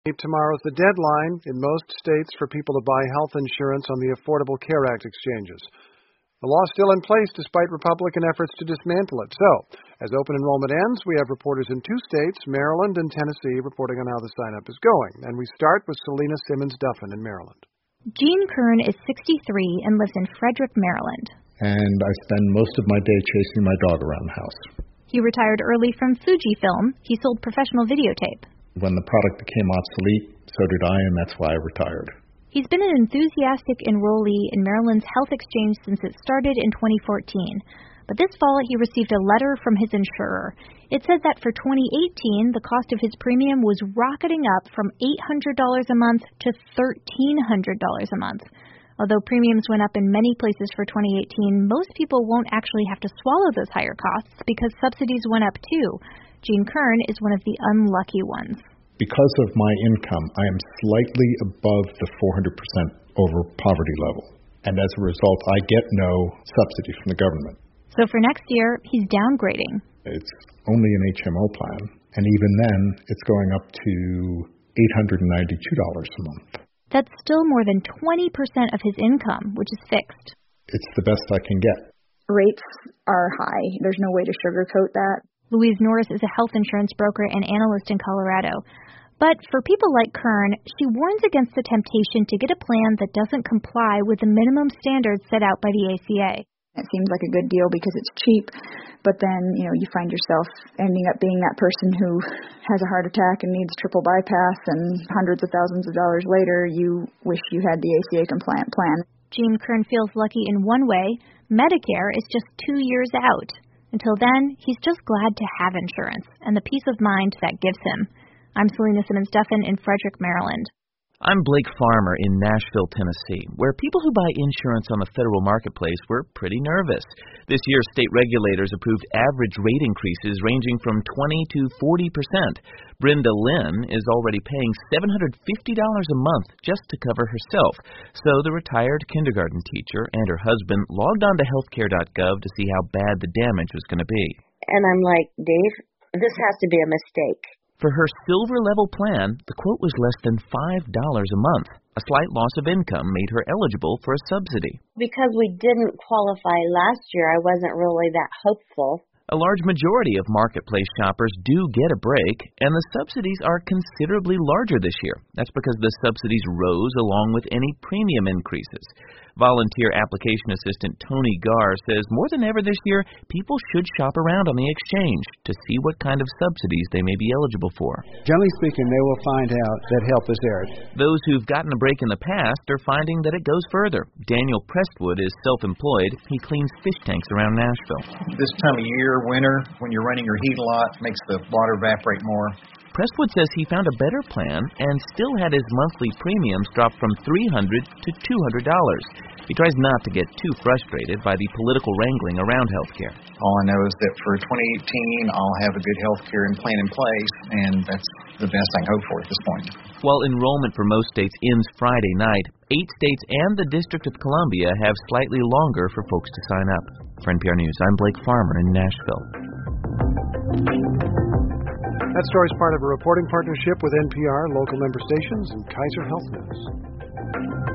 Tomorrow's the deadline in most states for people to buy health insurance on the Affordable Care Act exchanges. The law is still in place despite Republican efforts to dismantle it. So, as open enrollment ends, we have reporters in two states, Maryland and Tennessee, reporting on how the sign-up is going. And we start with Selena Simmons-Duffin in Maryland. Gene Kern is 63 and lives in Frederick, Maryland. And I spend most of my day chasing my dog around the house. He retired early from Fujifilm. He sold professional videotape. When the product became obsolete, so did I, and that's why I retired. He's been an enthusiastic enrollee in Maryland's health exchange since it started in 2014. But this fall, he received a letter from his insurer. It said that for 2018, the cost of his premium was rocketing up from $800 a month to $1,300 a month. Although premiums went up in many places for 2018, most people won't actually have to swallow those higher costs because subsidies went up too. Gene Kern is one of the unlucky ones. Because of my income, I am slightly above the 400% over poverty level. And as a result, I get no subsidy from the government. So for next year, he's downgrading. It's only an HMO plan. And even then, it's going up to $892 a month. That's still more than 20% of his income, which is fixed. It's the best I can get. Rates are high. There's no way to sugarcoat that. Louise Norris is a health insurance broker and analyst in Colorado. But for people like Kern, she warns against the temptation to get a plan that doesn't comply with the minimum standards set out by the ACA. It seems like a good deal because it's cheap, but then, you find yourself ending up being that person who has a heart attack and needs triple bypass, and hundreds of thousands of dollars later, you wish you had the ACA compliant plan. Gene Kern feels lucky in one way. Medicare is just 2 years out. Until then, he's just glad to have insurance and the peace of mind that gives him. I'm Selena Simmons-Duffin in Frederick, Maryland. I'm Blake Farmer in Nashville, Tennessee, where people who buy insurance on the federal marketplace were pretty nervous. This year, state regulators approved average rate increases ranging from 20 to 40%. Brenda Lynn is already paying $750 a month just to cover herself. So the retired kindergarten teacher and her husband logged on to healthcare.gov to see how bad the damage was going to be. And I'm like, Dave, this has to be a mistake. For her silver-level plan, the quote was less than $5 a month. A slight loss of income made her eligible for a subsidy. Because we didn't qualify last year, I wasn't really that hopeful. A large majority of marketplace shoppers do get a break, and the subsidies are considerably larger this year. That's because the subsidies rose along with any premium increases. Volunteer application assistant Tony Garr says more than ever this year, people should shop around on the exchange to see what kind of subsidies they may be eligible for. Generally speaking, they will find out that help is there. Those who've gotten a break in the past are finding that it goes further. Daniel Prestwood is self-employed. He cleans fish tanks around Nashville. This time of year, winter, when you're running your heat a lot, makes the water evaporate more. Prestwood says he found a better plan and still had his monthly premiums drop from $300 to $200. He tries not to get too frustrated by the political wrangling around healthcare. All I know is that for 2018, I'll have a good healthcare plan in place, and that's the best I can hope for at this point. While enrollment for most states ends Friday night, 8 states and the District of Columbia have slightly longer for folks to sign up. For NPR News, I'm Blake Farmer in Nashville. That story is part of a reporting partnership with NPR, local member stations, and Kaiser Health News.